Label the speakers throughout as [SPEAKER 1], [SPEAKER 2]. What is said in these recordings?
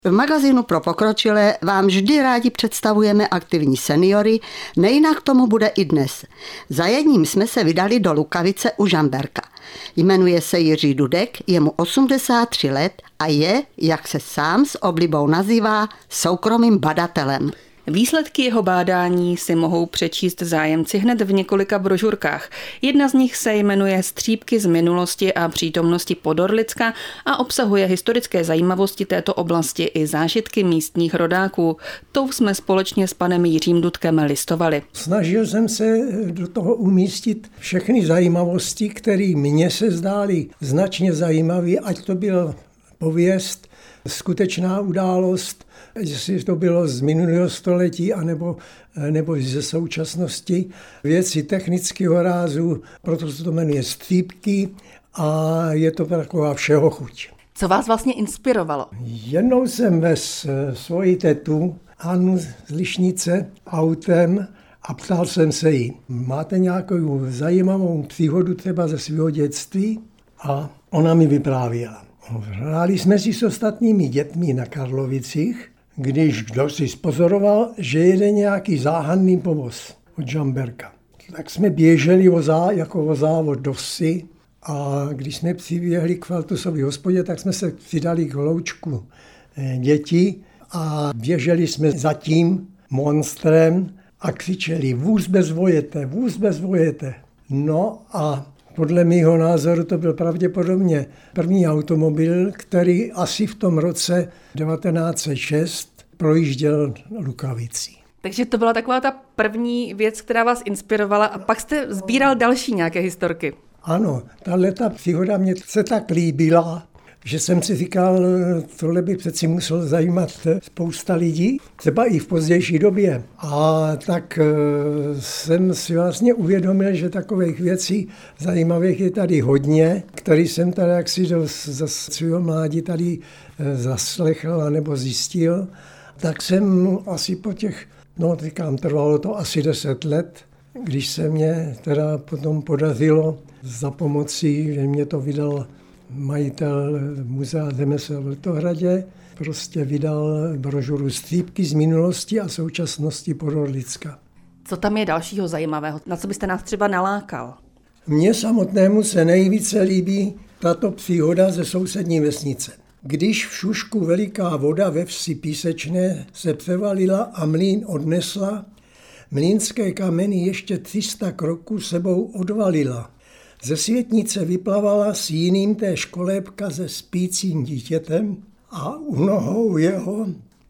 [SPEAKER 1] V magazínu pro pokročilé vám vždy rádi představujeme aktivní seniory, nejinak tomu bude i dnes. Za jedním jsme se vydali do Lukavice u Žamberka. Jmenuje se Jiří Dudek, je mu 83 let a je, jak se sám s oblibou nazývá, soukromým badatelem.
[SPEAKER 2] Výsledky jeho bádání si mohou přečíst zájemci hned v několika brožurkách. Jedna z nich se jmenuje Střípky z minulosti a přítomnosti Podorlicka a obsahuje historické zajímavosti této oblasti i zážitky místních rodáků. Tou jsme společně s panem Jiřím Dudkem listovali.
[SPEAKER 3] Snažil jsem se do toho umístit všechny zajímavosti, které mně se zdály značně zajímavé, ať to byl pověst, skutečná událost, jestli to bylo z minulého století nebo ze současnosti, věci technického rázu, proto se to jmenuje Střípky a je to taková všeho chuť.
[SPEAKER 2] Co vás vlastně inspirovalo?
[SPEAKER 3] Jednou jsem vez svoji tetu Annu z Lišnice autem a ptal jsem se jí, máte nějakou zajímavou příhodu třeba ze svého dětství? A ona mi vyprávěla. Hráli jsme si s ostatními dětmi na Karlovicích, když kdo si spozoroval, že jede nějaký záhadný povoz od Žamberka. Tak jsme běželi jako o závod do vsi a když jsme přiběhli k Faltusově hospodě, tak jsme se přidali k hloučku dětí a běželi jsme za tím monstrem a křičeli vůz bez vojete. No a podle mého názoru to byl pravděpodobně první automobil, který asi v tom roce 1906 projížděl Lukavicí.
[SPEAKER 2] Takže to byla taková ta první věc, která vás inspirovala a pak jste sbíral další nějaké historky.
[SPEAKER 3] Ano, tato příhoda mě se tak líbila, že jsem si říkal, tohle by přeci musel zajímat spousta lidí, třeba i v pozdější době. A tak jsem si vlastně uvědomil, že takových věcí zajímavých je tady hodně, který jsem tady jaksi za svého mládí tady zaslechl nebo zjistil. Tak jsem asi po těch, trvalo to asi 10 let, když se mě teda potom podařilo za pomocí, že mě to vydal majitel muzea řemesel v Letohradě, prostě vydal brožuru Střípky z minulosti a současnosti Podorlicka.
[SPEAKER 2] Co tam je dalšího zajímavého? Na co byste nás třeba nalákal?
[SPEAKER 3] Mně samotnému se nejvíce líbí tato příhoda ze sousední vesnice. Když v Šušku veliká voda ve vsi Písečné se převalila a mlýn odnesla, mlýnské kameny ještě 300 kroků sebou odvalila. Ze světnice vyplavala s jiným též kolébka se spícím dítětem a u nohou jeho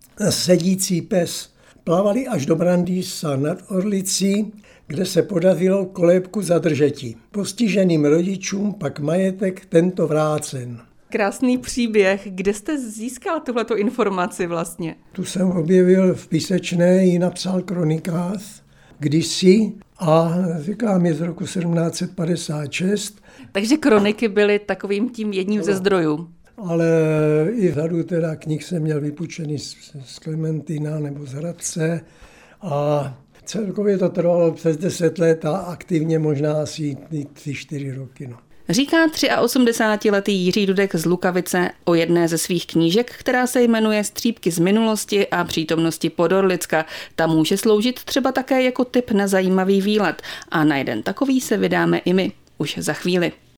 [SPEAKER 3] sedící pes. Plavali až do Brandýsa nad Orlicí, kde se podařilo kolébku zadržeti. Postiženým rodičům pak majetek tento vrácen.
[SPEAKER 2] Krásný příběh. Kde jste získal tuhletu informaci vlastně?
[SPEAKER 3] Tu jsem objevil v Písečné, ji napsal kronikář kdysi a říkám, je z roku 1756.
[SPEAKER 2] Takže kroniky byly takovým tím jedním ze zdrojů.
[SPEAKER 3] Ale i řadu teda knih jsem měl vypůjčený z Klementina nebo z Hradce a celkově to trvalo přes 10 let a aktivně možná asi 3-4 roky.
[SPEAKER 2] Říká 83letý Jiří Dudek z Lukavice o jedné ze svých knížek, která se jmenuje Střípky z minulosti a přítomnosti Podorlicka. Ta může sloužit třeba také jako tip na zajímavý výlet. A na jeden takový se vydáme i my už za chvíli.